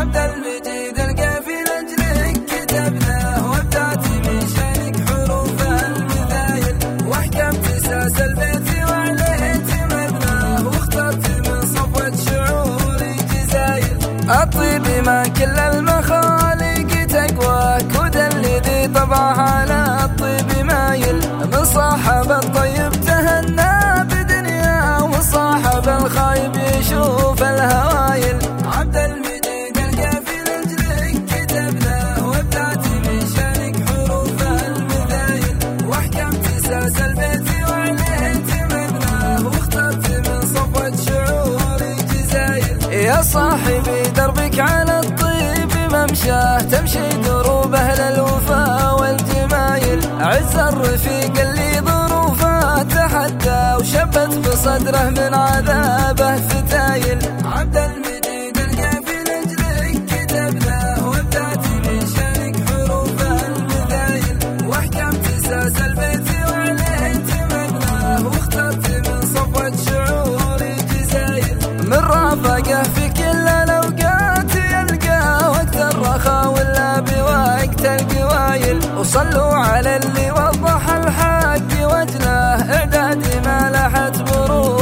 عبد المجيد القافي لأجلك كتبناه وابدعت من شانك حروف المثايل واحكمت اساس البيت وعليه اعتمدناه واخترت من صفوة شعوري جزايل. الطيب ما كل المخالق تقواك وذا الذي طبعه على الطيب مايل من صاحب الطيب تهنى بدنيا وصاحب الخايب يشوف الهوايل. عبد المجيد القافي لأجلك كتبناه وابدعت من شانك حروف المثايل واحكمت اساس البيت وعليه اعتمدناه واخترت من صفوة شعوري جزايل. يا صاحبي دربك على الطيب ممشاه تمشي دروبه للوفا والجمايل. عز الرفيق اللي ظروفه تحدى وشبت بصدره من عذابه فتايل. عبد المجيد القافي لأجلك كتبناه وابدعت من شانك حروف المثايل واحكمت اساس البيت وعليه اعتمدناه واخترت من صفوة شعوري جزايل. من رافقه في كل الاوقات يلقى وقت الرخاء ولا بوقت القوايل. وصلوا على اللي وضح الحق وجناه اعداد ما لحت بروح